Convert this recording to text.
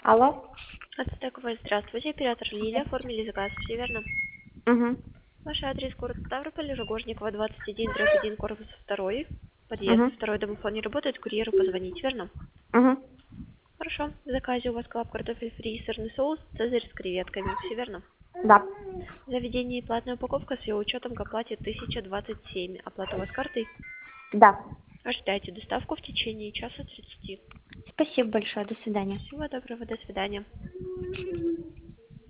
Алло. Ацтековая, здравствуйте, оператор Лилия, оформили заказ, все верно? Угу. Ваш адрес город Ставрополь, Рогожникова, 21/1, корпус 2, подъезд Угу. 2, домофон не работает, курьеру позвонить, верно? Угу. Хорошо, в заказе у вас клап, картофель фри, сырный соус, цезарь с креветками, все верно? Да. Заведение и платная упаковка с ее учетом к оплате 1027, оплата у вас картой? Да. Ожидайте доставку в течение часа 30. Спасибо большое. До свидания. Всего доброго, до свидания.